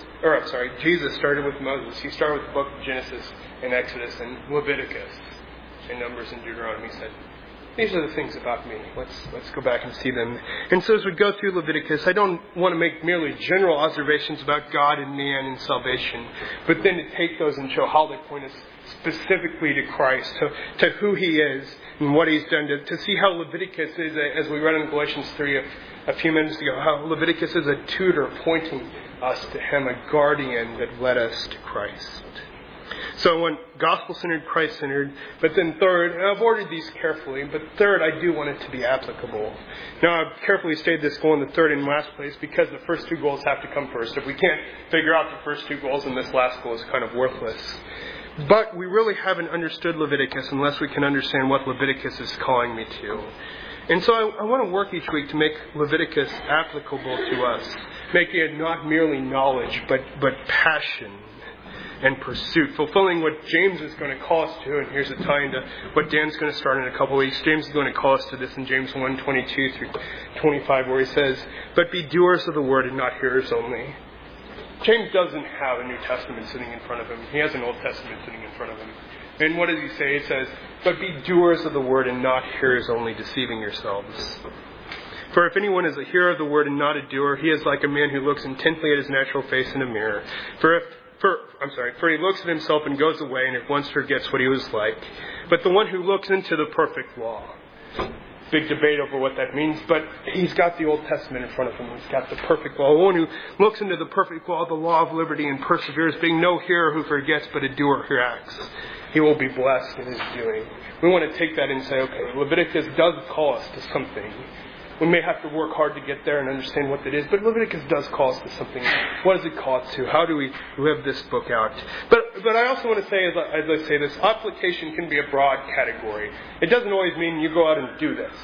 Jesus started with Moses. He started with the book of Genesis and Exodus and Leviticus and Numbers and Deuteronomy. He said, these are the things about me. Let's go back and see them. And so as we go through Leviticus, I don't want to make merely general observations about God and man and salvation, but then to take those and show how they point us specifically to Christ, to who He is and what He's done, to see how Leviticus is, as we read in Galatians 3 a few minutes ago, how Leviticus is a tutor pointing us to Him, a guardian that led us to Christ. So I want gospel-centered, Christ-centered. But then third, and I've ordered these carefully, but third, I do want it to be applicable. Now, I've carefully stated this goal in the third and last place because the first 2 goals have to come first. If we can't figure out the first 2 goals, then this last goal is kind of worthless. But we really haven't understood Leviticus unless we can understand what Leviticus is calling me to. And so I want to work each week to make Leviticus applicable to us, making it not merely knowledge, but passion and pursuit, fulfilling what James is going to call us to. And here's a tie into what Dan's going to start in a couple of weeks. James is going to call us to this in James 1:22 through 25, where he says, "But be doers of the word and not hearers only." James doesn't have a New Testament sitting in front of him. He has an Old Testament sitting in front of him. And what does he say? He says, "But be doers of the word and not hearers only, deceiving yourselves. For if anyone is a hearer of the word and not a doer, he is like a man who looks intently at his natural face in a mirror. For he looks at himself and goes away and at once forgets what he was like. But the one who looks into the perfect law," big debate over what that means, but he's got the Old Testament in front of him. He's got the perfect law. The one who looks into the perfect law, the law of liberty, and perseveres, being no hearer who forgets, but a doer who acts, he will be blessed in his doing. We want to take that and say, okay, Leviticus does call us to something. We may have to work hard to get there and understand what that is, but Leviticus does call us to something. What does it call us to? How do we live this book out? But I also want to say, as I say this, application can be a broad category. It doesn't always mean you go out and do this.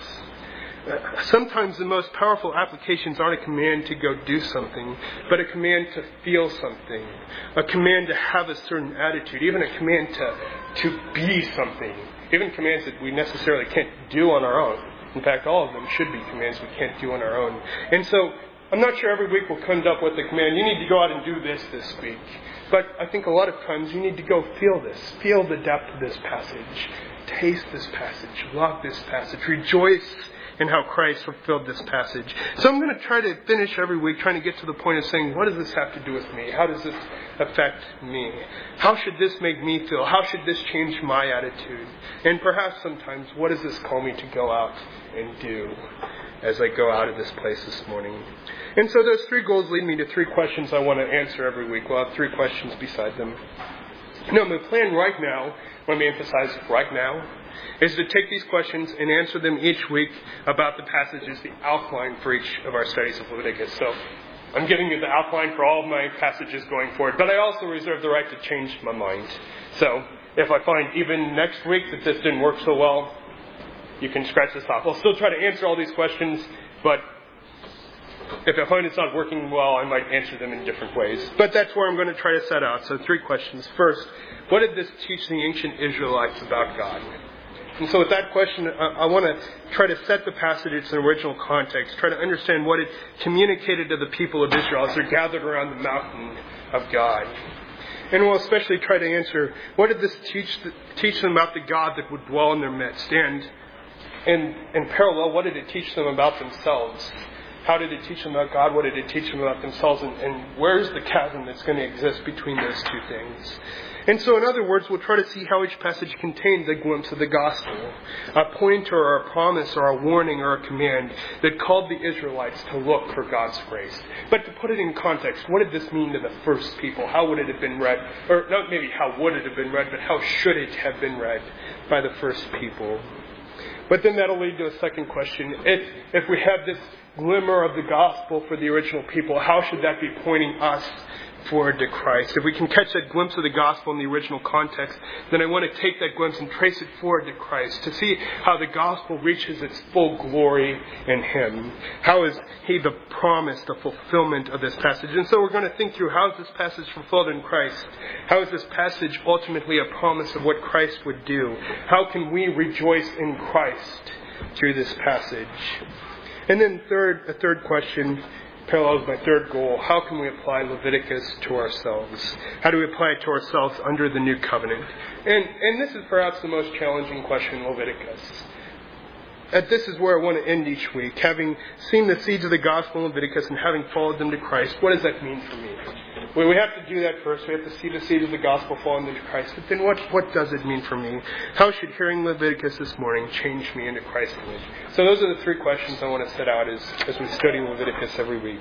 Sometimes the most powerful applications aren't a command to go do something, but a command to feel something, a command to have a certain attitude, even a command to be something, even commands that we necessarily can't do on our own. In fact, all of them should be commands we can't do on our own. And so I'm not sure every week we'll come up with the command, you need to go out and do this week. But I think a lot of times you need to go feel this. Feel the depth of this passage. Taste this passage. Love this passage. Rejoice in how Christ fulfilled this passage. So I'm going to try to finish every week trying to get to the point of saying, what does this have to do with me? How does this affect me? How should this make me feel? How should this change my attitude? And perhaps sometimes, what does this call me to go out and do as I go out of this place this morning? And so those three goals lead me to three questions I want to answer every week. We'll have three questions beside them. Now, my plan right now, let me emphasize right now, is to take these questions and answer them each week about the passages, the outline for each of our studies of Leviticus. So I'm giving you the outline for all of my passages going forward, but I also reserve the right to change my mind. So if I find even next week that this didn't work so well, you can scratch this off. I'll still try to answer all these questions, but if I find it's not working well, I might answer them in different ways. But that's where I'm going to try to set out. So three questions. First, what did this teach the ancient Israelites about God? And so with that question, I want to try to set the passage in its original context, try to understand what it communicated to the people of Israel as they're gathered around the mountain of God. And we'll especially try to answer, what did this teach them about the God that would dwell in their midst? And in parallel, what did it teach them about themselves? How did it teach them about God? What did it teach them about themselves? And where's the chasm that's going to exist between those two things? And so, in other words, we'll try to see how each passage contains a glimpse of the gospel, a pointer or a promise or a warning or a command that called the Israelites to look for God's grace. But to put it in context, what did this mean to the first people? How would it have been read? Or not maybe how would it have been read, but how should it have been read by the first people? But then that'll lead to a second question. If we have this glimmer of the gospel for the original people, how should that be pointing us forward to Christ? If we can catch that glimpse of the gospel in the original context, then I want to take that glimpse and trace it forward to Christ to see how the gospel reaches its full glory in Him. How is He the promise, the fulfillment of this passage? And so we're going to think through, how is this passage fulfilled in Christ? How is this passage ultimately a promise of what Christ would do? How can we rejoice in Christ through this passage? And then a third question parallels my third goal. How can we apply Leviticus to ourselves? How do we apply it to ourselves under the new covenant? And this is perhaps the most challenging question in Leviticus. This is where I want to end each week. Having seen the seeds of the gospel in Leviticus and having followed them to Christ, what does that mean for me? Well, we have to do that first. We have to see the seed of the gospel falling into Christ. But then what does it mean for me? How should hearing Leviticus this morning change me into Christ's image? So those are the three questions I want to set out as we study Leviticus every week.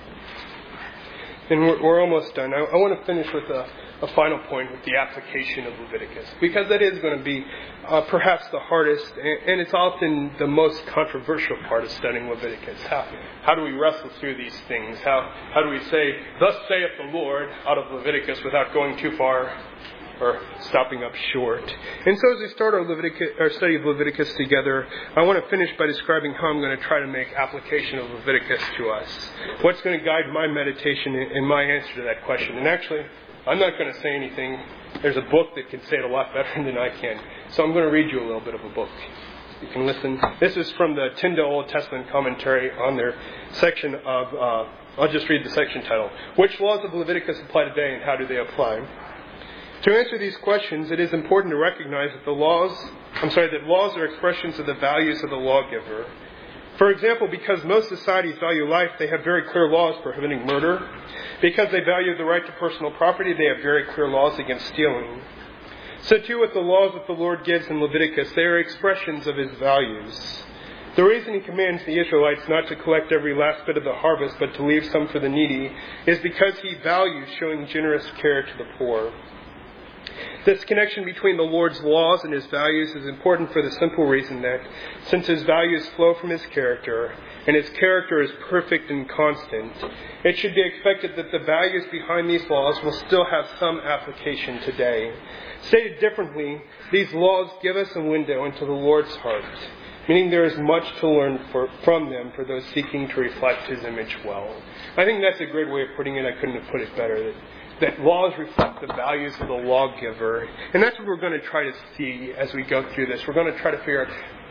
And we're almost done. I want to finish with a final point with the application of Leviticus, because that is going to be perhaps the hardest, and it's often the most controversial part of studying Leviticus. How do we wrestle through these things? How do we say, "Thus saith the Lord," out of Leviticus without going too far or stopping up short? And so as we start our study of Leviticus together, I want to finish by describing how I'm going to try to make application of Leviticus to us. What's going to guide my meditation and my answer to that question? And actually, I'm not going to say anything. There's a book that can say it a lot better than I can. So I'm going to read you a little bit of a book. You can listen. This is from the Tyndale Old Testament commentary on their section of, I'll just read the section title. Which laws of Leviticus apply today and how do they apply? To answer these questions, it is important to recognize that laws are expressions of the values of the lawgiver. For example, because most societies value life, they have very clear laws prohibiting murder. Because they value the right to personal property, they have very clear laws against stealing. So too with the laws that the Lord gives in Leviticus, they are expressions of His values. The reason He commands the Israelites not to collect every last bit of the harvest, but to leave some for the needy, is because He values showing generous care to the poor. This connection between the Lord's laws and His values is important for the simple reason that, since His values flow from His character, and His character is perfect and constant, it should be expected that the values behind these laws will still have some application today. Stated differently, these laws give us a window into the Lord's heart, meaning there is much to learn from them for those seeking to reflect His image well. I think that's a great way of putting it. I couldn't have put it better. That laws reflect the values of the lawgiver. And that's what we're going to try to see as we go through this. We're going to try to figure out,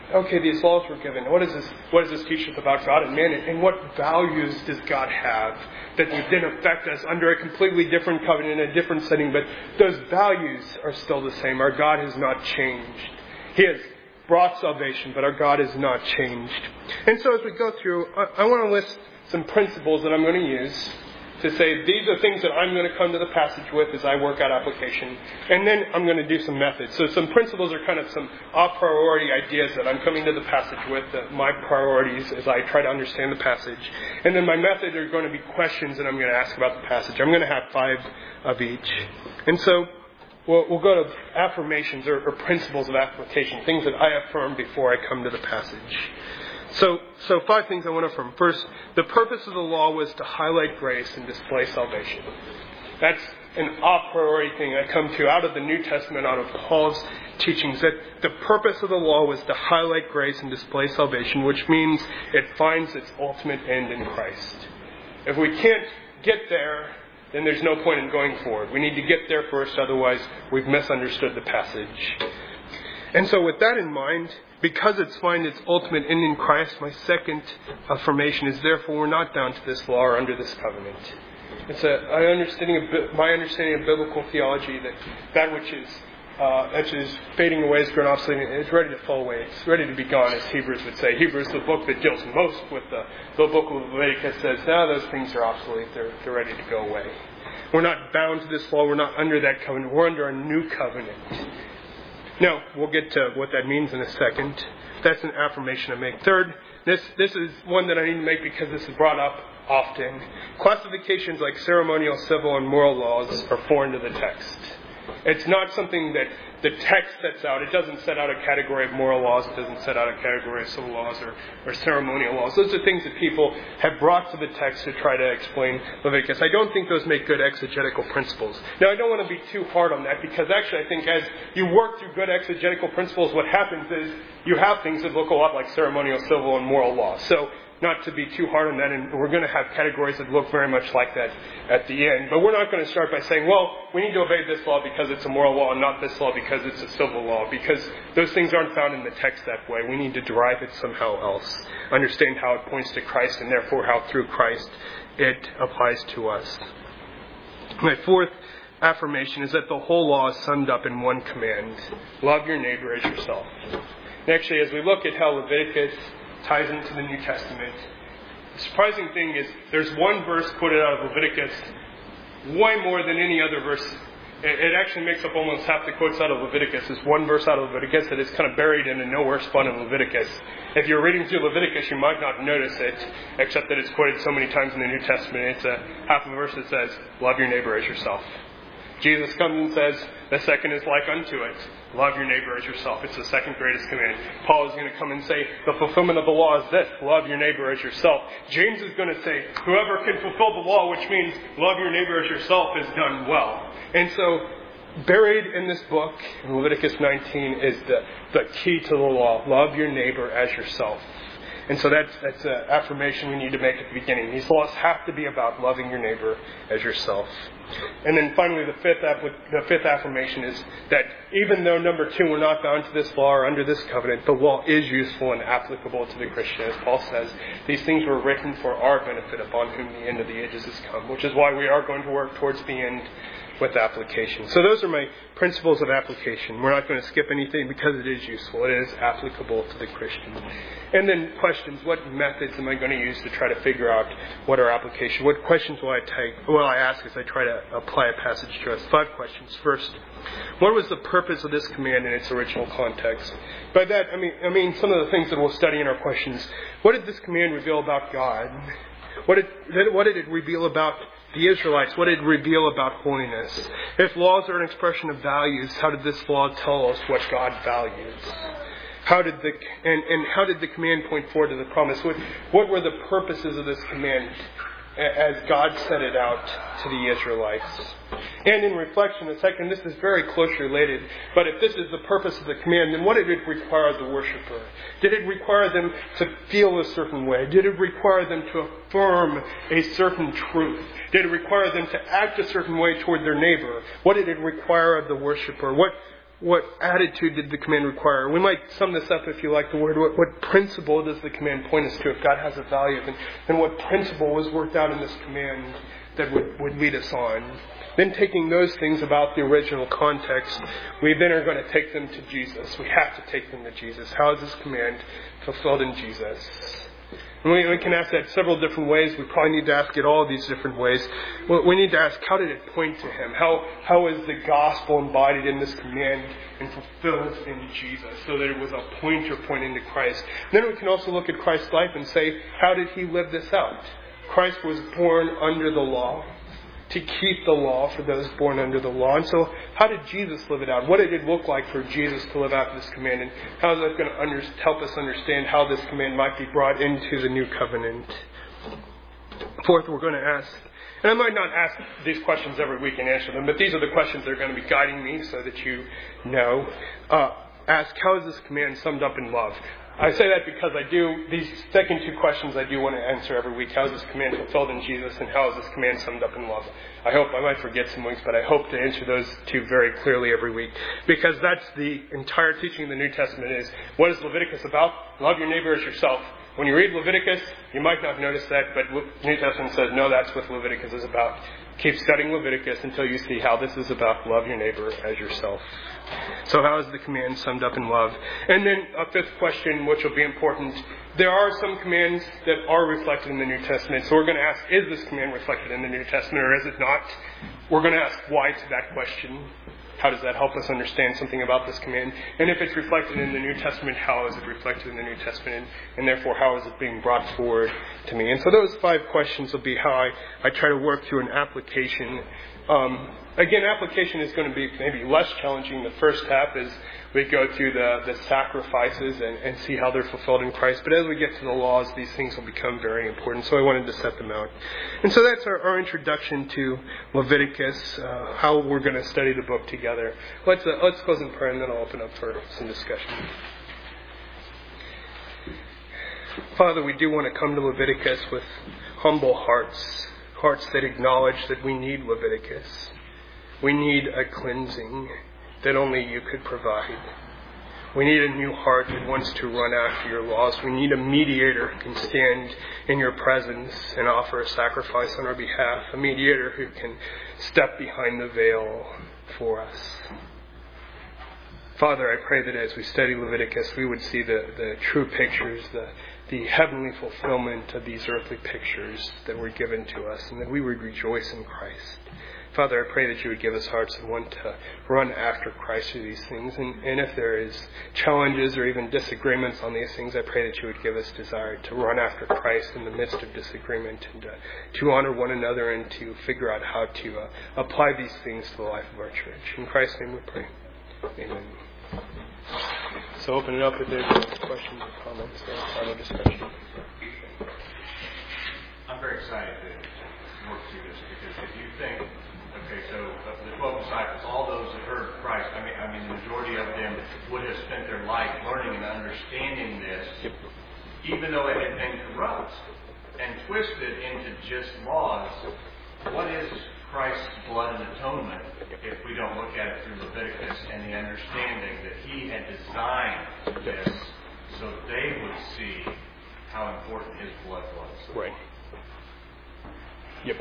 okay, these laws were given. What does this teach us about God and man? And what values does God have that would then affect us under a completely different covenant, in a different setting? But those values are still the same. Our God has not changed. He has brought salvation, but our God has not changed. And so as we go through, I want to list some principles that I'm going to use to say these are things that I'm going to come to the passage with as I work out application. And then I'm going to do some methods. So some principles are kind of some a priori ideas that I'm coming to the passage with, my priorities as I try to understand the passage. And then my method are going to be questions that I'm going to ask about the passage. I'm going to have 5 of each. And so we'll go to affirmations or principles of application, things that I affirm before I come to the passage. So 5 things I want to affirm. First, the purpose of the law was to highlight grace and display salvation. That's an a priori thing I come to out of the New Testament, out of Paul's teachings, that the purpose of the law was to highlight grace and display salvation, which means it finds its ultimate end in Christ. If we can't get there, then there's no point in going forward. We need to get there first, otherwise we've misunderstood the passage. And so with that in mind, because it's find its ultimate end in Christ, my second affirmation is therefore we're not bound to this law or under this covenant. It's my understanding of biblical theology that which is fading away, is grown obsolete, it's ready to fall away. It's ready to be gone, as Hebrews would say. Hebrews, the book that deals most with the book of Leviticus, says, those things are obsolete. They're ready to go away. We're not bound to this law. We're not under that covenant. We're under a new covenant. Now, we'll get to what that means in a second. That's an affirmation I make. Third, this is one that I need to make because this is brought up often. Classifications like ceremonial, civil, and moral laws are foreign to the text. It's not something that the text sets out. It doesn't set out a category of moral laws. It doesn't set out a category of civil laws or ceremonial laws. Those are things that people have brought to the text to try to explain Leviticus. I don't think those make good exegetical principles. Now, I don't want to be too hard on that because actually I think as you work through good exegetical principles, what happens is you have things that look a lot like ceremonial, civil, and moral laws. So not to be too hard on that, and we're going to have categories that look very much like that at the end. But we're not going to start by saying, well, we need to obey this law because it's a moral law and not this law because it's a civil law, because those things aren't found in the text that way. We need to derive it somehow else, understand how it points to Christ, and therefore how through Christ it applies to us. My fourth affirmation is that the whole law is summed up in one command: love your neighbor as yourself. And actually, as we look at how Leviticus ties into the New Testament, the surprising thing is there's one verse quoted out of Leviticus way more than any other verse. It actually makes up almost half the quotes out of Leviticus. There's one verse out of Leviticus that is kind of buried in a nowhere spot in Leviticus. If you're reading through Leviticus, you might not notice it, except that it's quoted so many times in the New Testament. It's a half of a verse that says, love your neighbor as yourself. Jesus comes and says, the second is like unto it. Love your neighbor as yourself. It's the second greatest command. Paul is going to come and say, the fulfillment of the law is this: love your neighbor as yourself. James is going to say, whoever can fulfill the law, which means love your neighbor as yourself, is done well. And so, buried in this book, in Leviticus 19, is the key to the law. Love your neighbor as yourself. And so that's an affirmation we need to make at the beginning. These laws have to be about loving your neighbor as yourself. And then finally, the fifth affirmation is that even though, number 2, we're not bound to this law or under this covenant, the law is useful and applicable to the Christian. As Paul says, these things were written for our benefit, upon whom the end of the ages has come, which is why we are going to work towards the end with application. So those are my principles of application. We're not going to skip anything because it is useful. It is applicable to the Christian. And then questions. What methods am I going to use to try to figure out what our application? What questions will I ask as I try to apply a passage to us? 5 questions. First, what was the purpose of this command in its original context? By that, I mean some of the things that we'll study in our questions. What did this command reveal about God? What did it reveal about the Israelites? What did it reveal about holiness? If laws are an expression of values, how did this law tell us what God values? How did the command point forward to the promise? What were the purposes of this command as God set it out to the Israelites? And in reflection, the second, this is very closely related, but if this is the purpose of the command, then what did it require of the worshiper? Did it require them to feel a certain way? Did it require them to affirm a certain truth? Did it require them to act a certain way toward their neighbor? What did it require of the worshiper? what attitude did the command require? We might sum this up, if you like the word. What principle does the command point us to if God has a value? And what principle was worked out in this command that would lead us on? Then taking those things about the original context, we then are going to take them to Jesus. We have to take them to Jesus. How is this command fulfilled in Jesus? And we can ask that several different ways. We probably need to ask it all these different ways. We need to ask, how did it point to Him? How is the gospel embodied in this command and fulfilled in Jesus so that it was a pointer pointing to Christ? And then we can also look at Christ's life and say, how did He live this out? Christ was born under the law, to keep the law for those born under the law. And so how did Jesus live it out? What did it look like for Jesus to live out this command? And how is that going to help us understand how this command might be brought into the new covenant? Fourth, we're going to ask, and I might not ask these questions every week and answer them, but these are the questions that are going to be guiding me so that you know. Ask, how is this command summed up in love? I say that because these second two questions I do want to answer every week. How is this command fulfilled in Jesus, and how is this command summed up in love? I might forget some weeks, but I hope to answer those two very clearly every week. Because that's the entire teaching of the New Testament is, what is Leviticus about? Love your neighbor as yourself. When you read Leviticus, you might not notice that, but the New Testament says, no, that's what Leviticus is about. Keep studying Leviticus until you see how this is about love your neighbor as yourself. So how is the command summed up in love? And then a fifth question, which will be important. There are some commands that are reflected in the New Testament. So we're going to ask, is this command reflected in the New Testament or is it not? We're going to ask why to that question. How does that help us understand something about this command? And if it's reflected in the New Testament, how is it reflected in the New Testament? And therefore, how is it being brought forward to me? And so those 5 questions will be how I try to work through an application. Again, application is going to be maybe less challenging. The first half is we go through the sacrifices and see how they're fulfilled in Christ. But as we get to the laws, these things will become very important. So I wanted to set them out. And so that's our introduction to Leviticus, how we're going to study the book together. Let's close in prayer and then I'll open up for some discussion. Father, we do want to come to Leviticus with humble hearts that acknowledge that we need Leviticus. We need a cleansing that only you could provide. We need a new heart that wants to run after your laws. We need a mediator who can stand in your presence and offer a sacrifice on our behalf. A mediator who can step behind the veil for us. Father, I pray that as we study Leviticus, we would see the true pictures, the heavenly fulfillment of these earthly pictures that were given to us, and that we would rejoice in Christ. Father, I pray that you would give us hearts that want to run after Christ through these things. And if there is challenges or even disagreements on these things, I pray that you would give us desire to run after Christ in the midst of disagreement and to honor one another and to figure out how to apply these things to the life of our church. In Christ's name we pray. Amen. So open it up if there's any questions or comments or final discussion. I'm very excited to work through this because if you think, okay, so of the 12 disciples, all those that heard Christ, I mean, the majority of them would have spent their life learning and understanding this, even though it had been corrupt and twisted into just laws. What is Christ's blood and atonement if we don't look at it through Leviticus and the understanding that He had designed this so they would see how important His blood was? Right. Yep.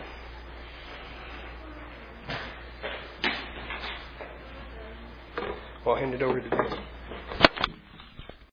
I'll hand it over to Dave.